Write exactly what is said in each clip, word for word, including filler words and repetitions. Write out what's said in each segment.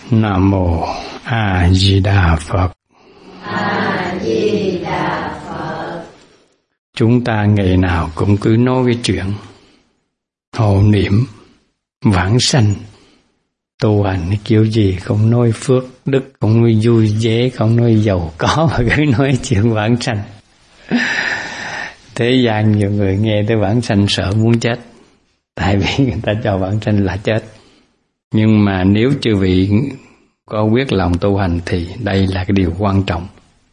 Nam mô A Di Đà Phật. A Di Đà Phật. Chúng ta ngày nào cũng cứ nói cái chuyện hộ niệm vãng sanh, tu hành kiểu gì không nói phước đức, không nói vui vẻ, không nói giàu có, mà cứ nói chuyện vãng sanh. Thế gian nhiều người nghe tới vãng sanh sợ muốn chết, tại vì người ta cho vãng sanh là chết. Nhưng mà nếu chư vị có quyết lòng tu hành thì đây là cái điều quan trọng.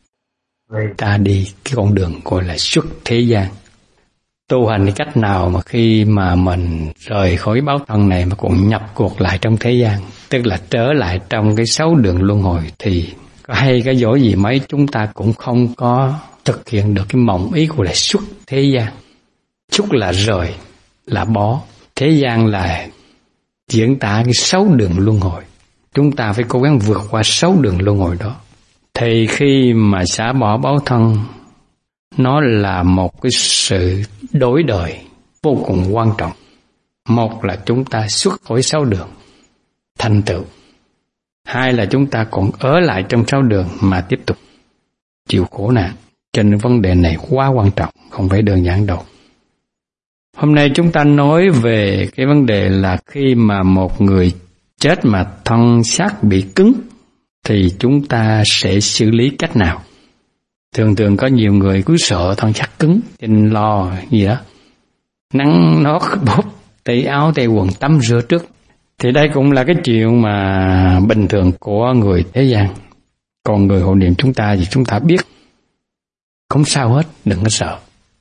Ta đi cái con đường gọi là xuất thế gian. Tu hành thì cách nào mà khi mà mình rời khỏi báo thân này mà cũng nhập cuộc lại trong thế gian, tức là trở lại trong cái sáu đường luân hồi, thì có hay cái dỗ gì mấy chúng ta cũng không có thực hiện được cái mộng ý của là xuất thế gian. Xuất là rời, là bỏ. Thế gian là diễn tả cái sáu đường luân hồi. Chúng ta phải cố gắng vượt qua sáu đường luân hồi đó. Thì khi mà xả bỏ báo thân, nó là một cái sự đổi đời vô cùng quan trọng. Một là chúng ta xuất khỏi sáu đường, thành tựu. Hai là chúng ta còn ở lại trong sáu đường mà tiếp tục chịu khổ nạn. Cho nên vấn đề này quá quan trọng, không phải đơn giản đâu. Hôm nay chúng ta nói về cái vấn đề là khi mà một người chết mà thân xác bị cứng thì chúng ta sẽ xử lý cách nào? Thường thường có nhiều người cứ sợ thân xác cứng, nên lo gì đó. Nắng nót bóp, tay áo tay quần tắm rửa trước. Thì đây cũng là cái chuyện mà bình thường của người thế gian. Còn người hộ niệm chúng ta thì chúng ta biết không sao hết, đừng có sợ.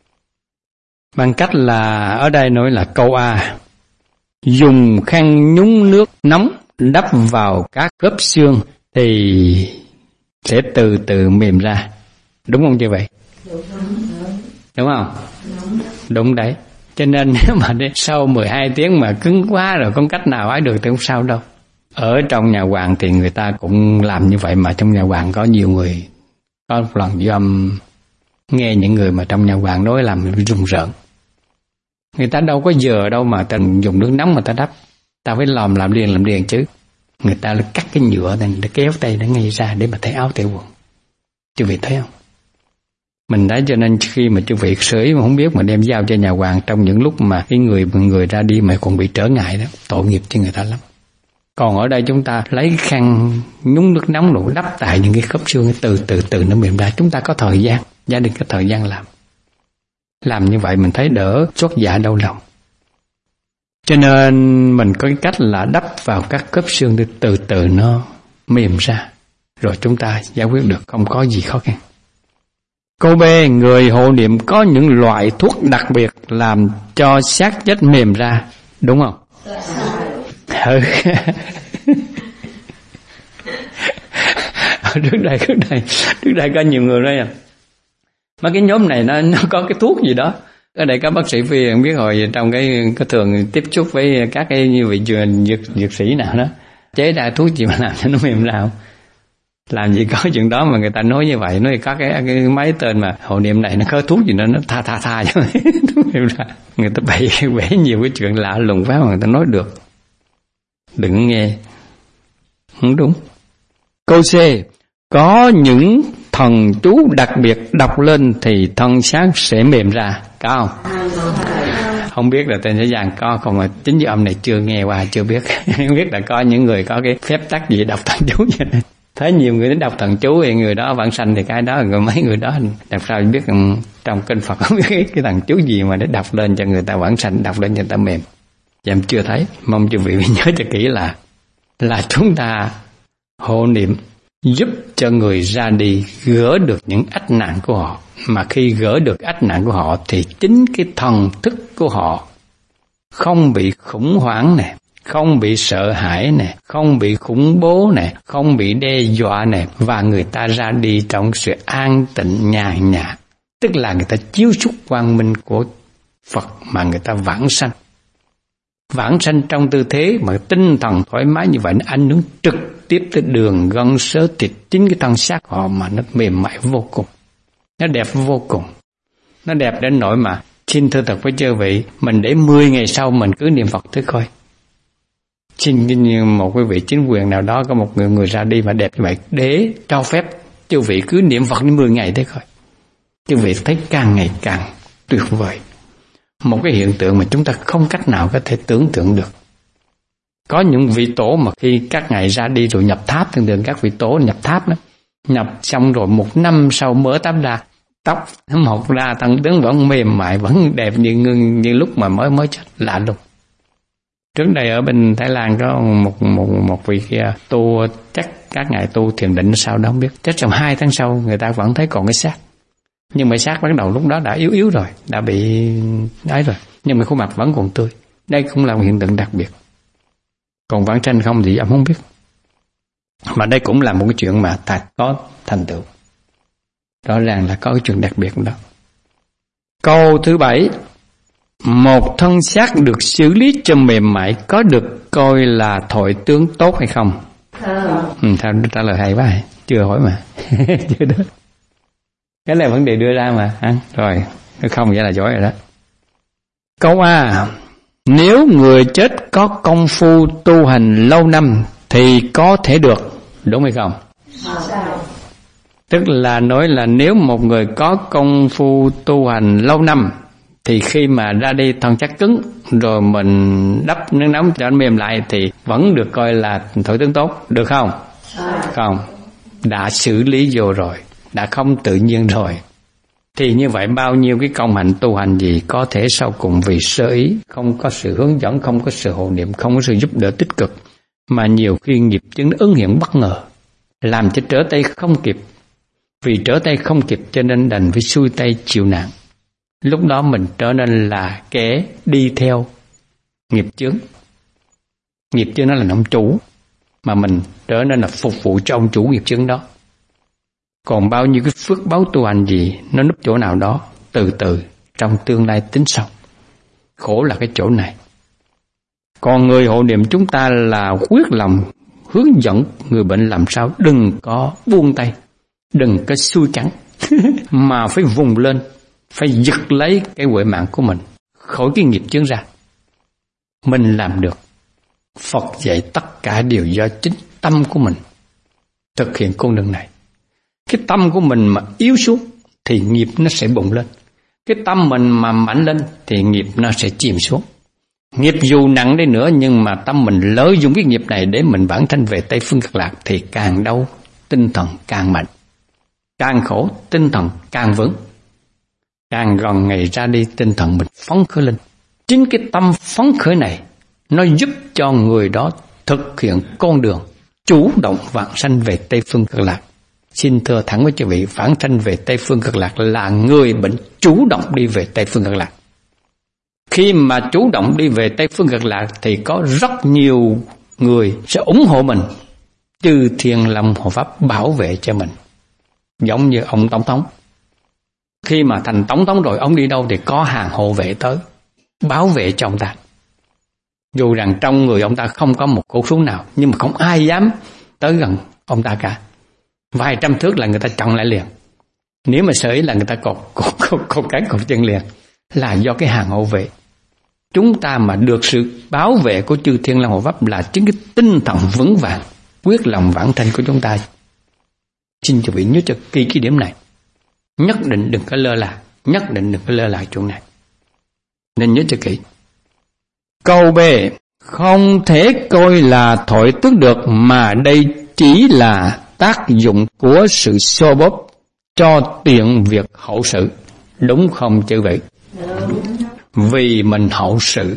Bằng cách là ở đây nói là câu A, dùng khăn nhúng nước nóng đắp vào các khớp xương thì sẽ từ từ mềm ra. Đúng không như vậy? Đúng, đúng không? Đúng. Đúng đấy. Cho nên nếu mà đến sau mười hai tiếng mà cứng quá rồi không cách nào ấy được thì không sao đâu. Ở trong nhà hoàng thì người ta cũng làm như vậy, mà trong nhà hoàng có nhiều người. Có một lần dòm nghe những người mà trong nhà hoàng nói làm rùng rợn. Người ta đâu có giờ đâu mà ta dùng nước nóng mà ta đắp. Ta phải làm làm liền làm liền chứ. Người ta là cắt cái nhựa này để kéo tay nó ngay ra để mà thay áo tay quần. Chứ vị thấy không? Mình thấy cho nên khi mà chư vị sưởi mà không biết mà đem giao cho nhà hoàng trong những lúc mà cái người người ra đi mà còn bị trở ngại đó, tội nghiệp cho người ta lắm. Còn ở đây chúng ta lấy khăn nhúng nước nóng đủ đắp tại những cái khớp xương từ từ từ nó mềm ra. Chúng ta có thời gian, gia đình có thời gian làm. Làm như vậy mình thấy đỡ chót dạ đau lòng. Cho nên mình có cái cách là đắp vào các khớp xương để từ từ nó mềm ra. Rồi chúng ta giải quyết được, không có gì khó khăn. Câu B, người hộ niệm có những loại thuốc đặc biệt làm cho xác chết mềm ra, đúng không? Ừ. trước đây trước đây trước đây có nhiều người nói à, mà cái nhóm này nó, nó có cái thuốc gì đó. Ở đây các bác sĩ Phi không biết hồi trong cái, cái thường tiếp xúc với các cái như vị dược, dược sĩ nào đó chế ra thuốc gì mà làm cho nó mềm ra không? Làm gì có chuyện đó mà người ta nói như vậy. Nói có cái, cái mấy tên mà hộ niệm này nó có thuốc gì đó nó tha tha tha cho người ta bày bể nhiều cái chuyện lạ lùng quá mà người ta nói được. Đừng nghe, không đúng. Câu C, có những thần chú đặc biệt đọc lên thì thân xác sẽ mềm ra, có không? Không biết là tên thế gian có không, mà chính như âm này chưa nghe qua, chưa biết. Không biết là có những người có cái phép tắc gì đọc thần chú vậy này. Thấy nhiều người đến đọc thần chú thì người đó vãng sanh thì cái đó, rồi mấy người đó làm sao biết trong kinh Phật không biết cái thần chú gì mà để đọc lên cho người ta vãng sanh, đọc lên cho người ta mềm. Em chưa thấy, mong chư vị nhớ cho kỹ là là chúng ta hộ niệm giúp cho người ra đi gỡ được những ách nạn của họ. Mà khi gỡ được ách nạn của họ thì chính cái thần thức của họ không bị khủng hoảng nè, không bị sợ hãi nè, không bị khủng bố nè, không bị đe dọa nè, và người ta ra đi trong sự an tịnh nhàn nhã. Tức là người ta chiếu xuất quang minh của Phật mà người ta vãng sanh. Vãng sanh trong tư thế mà tinh thần thoải mái như vậy, nó ảnh hưởng trực tiếp tới đường gân xớ thịt, chính cái thân xác họ mà nó mềm mại vô cùng, nó đẹp vô cùng. Nó đẹp đến nỗi mà xin thưa thật với chư vị, mình để mười ngày sau mình cứ niệm Phật tới coi. Xin như một quý vị chính quyền nào đó có một người người ra đi mà đẹp như vậy, để cho phép chư vị cứ niệm Phật đến mười ngày thế thôi. Chư vị thấy càng ngày càng tuyệt vời. Một cái hiện tượng mà chúng ta không cách nào có thể tưởng tượng được. Có những vị tổ mà khi các ngài ra đi rồi nhập tháp, thường thường các vị tổ nhập tháp đó, nhập xong rồi một năm sau mở tháp ra, tóc mọc ra, thân tướng vẫn mềm mại, vẫn đẹp như như lúc mà mới mới chết, lạ lùng. Trước đây ở bên Thái Lan có một một một vị kia tu, chắc các ngài tu thiền định sao đó không biết, chết trong hai tháng sau người ta vẫn thấy còn cái xác, nhưng mà xác bắt đầu lúc đó đã yếu yếu rồi, đã bị ấy rồi, nhưng mà khuôn mặt vẫn còn tươi. Đây cũng là một hiện tượng đặc biệt. Còn Vãng Sanh không thì ông không biết. Mà đây cũng là một cái chuyện mà thật có thành tựu. Rõ ràng là có cái chuyện đặc biệt đó. Câu thứ bảy. Một thân xác được xử lý cho mềm mại có được coi là thoại tướng tốt hay không? Không. Ừ, sao trả lời hay quá. Chưa hỏi mà. Chưa đó. Cái này vấn đề đưa ra mà. À, rồi, không vậy là giỏi rồi đó. Câu A. Nếu người chết có công phu tu hành lâu năm thì có thể được, đúng hay không? Sao? Tức là nói là nếu một người có công phu tu hành lâu năm thì khi mà ra đi thân xác cứng rồi mình đắp nước nóng cho nó mềm lại thì vẫn được coi là thổi tướng tốt, được không? À. Không, đã xử lý vô rồi, đã không tự nhiên rồi. Thì như vậy bao nhiêu cái công hạnh tu hành gì có thể sau cùng vì sơ ý, không có sự hướng dẫn, không có sự hộ niệm, không có sự giúp đỡ tích cực, mà nhiều khi nghiệp chứng ứng hiện bất ngờ, làm cho trở tay không kịp. Vì trở tay không kịp cho nên đành phải xuôi tay chịu nạn. Lúc đó mình trở nên là kẻ đi theo nghiệp chướng. Nghiệp chướng nó là ông chủ, mà mình trở nên là phục vụ cho ông chủ nghiệp chướng đó. Còn bao nhiêu cái phước báo tu hành gì nó núp chỗ nào đó, từ từ trong tương lai tính sau. Khổ là cái chỗ này. Còn người hộ niệm chúng ta là quyết lòng hướng dẫn người bệnh làm sao đừng có buông tay, đừng có xuôi cắn, mà phải vùng lên, phải giật lấy cái huệ mạng của mình khỏi cái nghiệp chướng ra. Mình làm được. Phật dạy tất cả đều do chính tâm của mình thực hiện con đường này. Cái tâm của mình mà yếu xuống thì nghiệp nó sẽ bùng lên. Cái tâm mình mà mạnh lên thì nghiệp nó sẽ chìm xuống. Nghiệp dù nặng đi nữa nhưng mà tâm mình lợi dụng cái nghiệp này để mình vãng sanh về Tây Phương Cực Lạc thì càng đau, tinh thần càng mạnh. Càng khổ, tinh thần càng vững. Càng gần ngày ra đi tinh thần mình phấn khởi lên. Chính cái tâm phấn khởi này nó giúp cho người đó thực hiện con đường chủ động vãng sanh về Tây Phương Cực Lạc. Xin thưa thẳng với quý vị, vãng sanh về Tây Phương Cực Lạc là người bệnh chủ động đi về Tây Phương Cực Lạc. Khi mà chủ động đi về Tây Phương Cực Lạc thì có rất nhiều người sẽ ủng hộ mình, chư thiên long hộ pháp bảo vệ cho mình. Giống như ông tổng thống, khi mà thành tổng thống rồi ông đi đâu thì có hàng hộ vệ tới bảo vệ cho ông ta. Dù rằng trong người ông ta không có một khẩu súng nào, nhưng mà không ai dám tới gần ông ta cả. Vài trăm thước là người ta chặn lại liền. Nếu mà sợi là người ta cột cột cột, cột cái cột chân liền, là do cái hàng hộ vệ. Chúng ta mà được sự bảo vệ của chư thiên long hộ pháp là chính cái tinh thần vững vàng, quyết lòng vãng sanh của chúng ta. Xin cho vị nhớ cho kỹ cái điểm này. Nhất định đừng có lơ là, nhất định đừng có lơ là chỗ này. Nên nhớ cho kỹ. Câu B. Không thể coi là thổi tước được, mà đây chỉ là tác dụng của sự xô bóp cho tiện việc hậu sự. Đúng không chư vị? Đúng. Vì mình hậu sự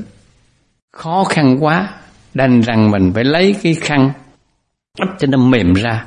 khó khăn quá, đành rằng mình phải lấy cái khăn ấp cho nó mềm ra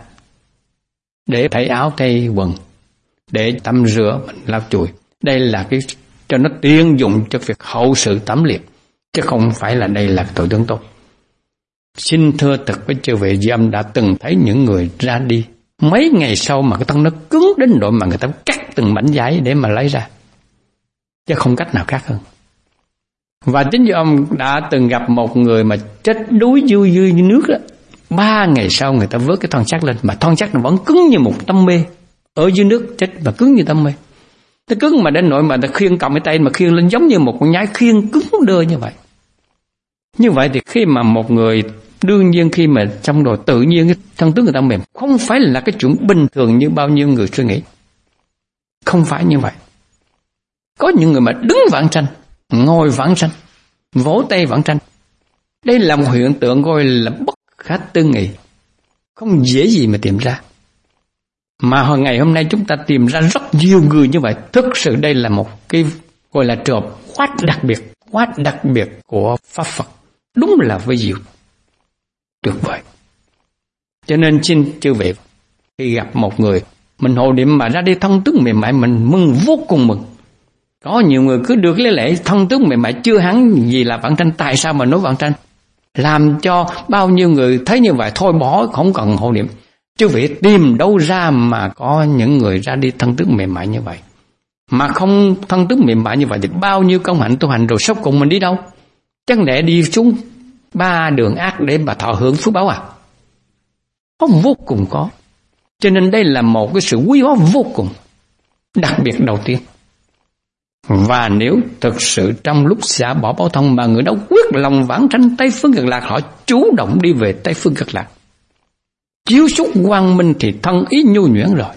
để thay áo thay quần, để tắm rửa mình lau chùi. Đây là cái cho nó tiện dụng cho việc hậu sự tắm liệm, chứ không phải là đây là tội tướng tốt. Xin thưa thật với chư vị, Di Âm đã từng thấy những người ra đi mấy ngày sau mà cái thân nó cứng đến độ mà người ta cắt từng mảnh giấy để mà lấy ra, chứ không cách nào khác hơn. Và chính Di Âm đã từng gặp một người mà chết đuối dưới dưới nước đó. Ba ngày sau người ta vớt cái thân xác lên, mà thân xác nó vẫn cứng như một tấm mê ở dưới nước, chết mà cứng như tấm mê. Nó cứng mà đến nỗi mà ta khiêng cầm cái tay mà khiêng lên giống như một con nhái khiêng cứng đơ như vậy. Như vậy thì khi mà một người Đương nhiên khi mà trong rồi tự nhiên cái thân tướng người ta mềm, không phải là cái chuyện bình thường như bao nhiêu người suy nghĩ. Không phải như vậy. Có những người mà đứng vãng sanh, ngồi vãng sanh, vỗ tay vãng sanh. Đây là một hiện tượng gọi là bất khả tư nghị, không dễ gì mà tìm ra. Mà hồi ngày hôm nay chúng ta tìm ra rất nhiều người như vậy. Thực sự đây là một cái gọi là trường hợp quá đặc biệt, quá đặc biệt của Pháp Phật. Đúng là vinh diệu, tuyệt vời. Cho nên xin chư vị, khi gặp một người mình hộ niệm mà ra đi thân tướng mềm mại, mình mừng, vô cùng mừng. Có nhiều người cứ được lấy lễ thân tướng mềm mại chưa hắn gì là vãng sanh. Tại sao mà nói vãng sanh? Làm cho bao nhiêu người thấy như vậy thôi bỏ, không cần hộ niệm. Chứ vị tìm đâu ra mà có những người ra đi thân tướng mềm mại như vậy. Mà không thân tướng mềm mại như vậy thì bao nhiêu công hạnh tu hành rồi sau cùng mình đi đâu? Chẳng lẽ đi xuống ba đường ác để mà thọ hưởng phước báo à? Không, vô cùng có. Cho nên đây là một cái sự quý hóa vô cùng, đặc biệt đầu tiên. Và nếu thực sự trong lúc xả bỏ báo thông mà người đó quyết lòng vãng sanh Tây Phương Cực Lạc, họ chủ động đi về Tây Phương Cực Lạc, chiếu xuất quang minh thì thân ý nhu nhuyễn rồi,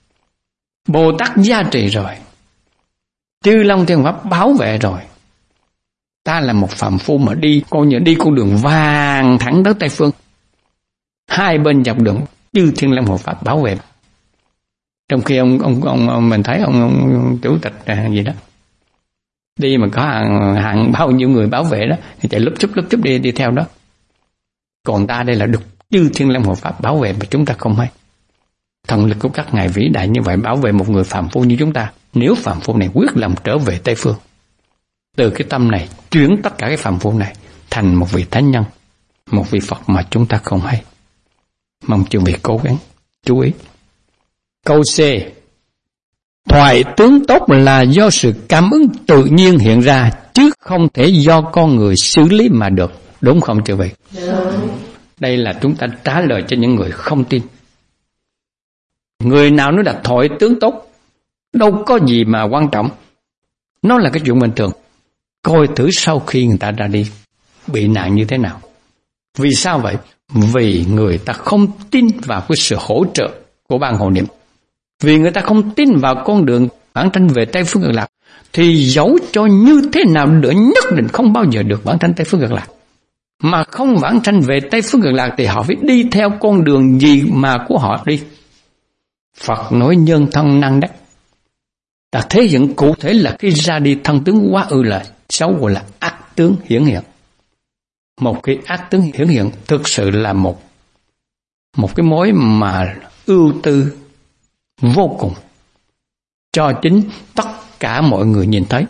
Bồ Tát gia trì rồi, Chư Long Thiên Pháp bảo vệ rồi. Ta là một phàm phu mà đi coi như đi con đường vàng thẳng tới Tây Phương, hai bên dọc đường Chư Thiên Long Hộ Pháp bảo vệ. Trong khi ông ông ông, ông mình thấy ông, ông, ông chủ tịch gì đó đi mà có hàng, hàng bao nhiêu người bảo vệ đó thì chạy lúp chúp lúp chúp đi đi theo đó. Còn ta đây là được Chư Thiên Long Hộ Pháp bảo vệ mà chúng ta không hay. Thần lực của các ngài vĩ đại như vậy bảo vệ một người phàm phu như chúng ta. Nếu phàm phu này quyết lòng trở về Tây Phương, từ cái tâm này chuyển tất cả cái phàm phu này thành một vị thánh nhân, một vị Phật mà chúng ta không hay. Mong chư vị cố gắng chú ý. Câu C. Thoại tướng tốt là do sự cảm ứng tự nhiên hiện ra, chứ không thể do con người xử lý mà được. Đúng không chư vị? Đúng. Đây là chúng ta trả lời cho những người không tin. Người nào nói là thoại tướng tốt, đâu có gì mà quan trọng. Nó là cái chuyện bình thường. Coi thử sau khi người ta ra đi bị nạn như thế nào. Vì sao vậy? Vì người ta không tin vào cái sự hỗ trợ của ban hộ niệm. Vì người ta không tin vào con đường vãng sanh về Tây Phương Cực Lạc, thì dẫu cho như thế nào nữa nhất định không bao giờ được vãng sanh Tây Phương Cực Lạc. Mà không vãng sanh về Tây Phương Cực Lạc thì họ phải đi theo con đường gì mà của họ đi. Phật nói nhân thân năng đắc. Ta thể hiện cụ thể là khi ra đi thân tướng quá ư là xấu, gọi là ác tướng hiển hiện. Một cái ác tướng hiển hiện thực sự là một một cái mối mà ưu tư vô cùng cho chính tất cả mọi người nhìn thấy,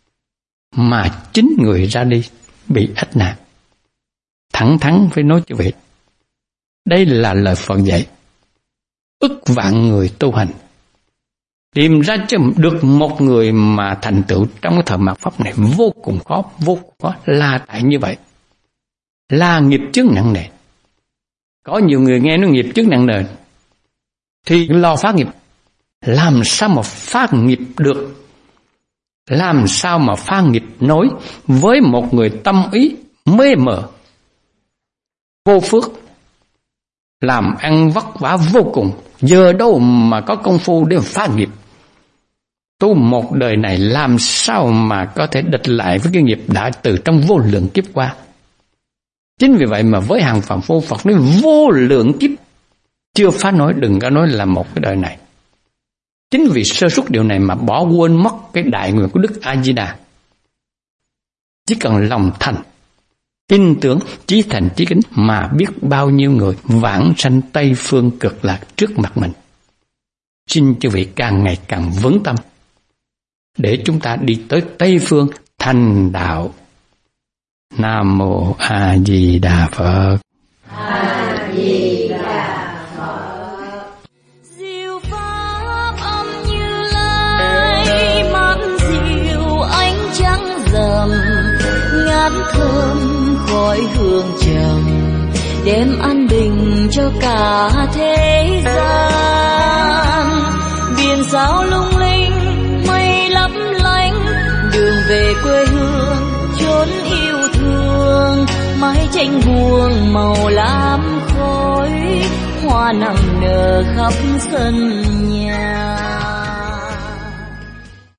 mà chính người ra đi bị ách nạn. Thẳng thắn phải nói cho vị, đây là lời Phật dạy. Ức vạn người tu hành tìm ra cho được một người mà thành tựu trong cái thời mạt pháp này vô cùng khó, vô cùng khó. Là tại như vậy, là nghiệp chướng nặng nề. Có nhiều người nghe nói nghiệp chướng nặng nề thì lo phá nghiệp. Làm sao mà phá nghiệp được? Làm sao mà phá nghiệp nổi với một người tâm ý mê mờ, vô phước, làm ăn vất vả vô cùng, giờ đâu mà có công phu để phá nghiệp. Tu một đời này làm sao mà có thể địch lại với cái nghiệp đã từ trong vô lượng kiếp qua. Chính vì vậy mà với hàng phàm phu, Phật nói vô lượng kiếp chưa phá nổi, đừng có nói là một cái đời này. Chính vì sơ suất điều này mà bỏ quên mất cái đại nguyện của Đức A Di Đà. Chỉ cần lòng thành, tin tưởng, chí thành chí kính mà biết bao nhiêu người vãng sanh Tây Phương Cực Lạc trước mặt mình. Xin chư vị càng ngày càng vững tâm để chúng ta đi tới Tây Phương thành đạo. Nam Mô A Di Đà Phật. A Di Đà Phật. Diệu pháp âm Như Lai, mang diệu ánh trắng rằm, ngát thơm khói hương trầm, đem an bình cho cả thế gian. Biển sao lung linh, mây lấp lánh, đường về quê hương chốn yêu thương. mái tranh buông màu lam khói, hoa nặng nở khắp sân nhà.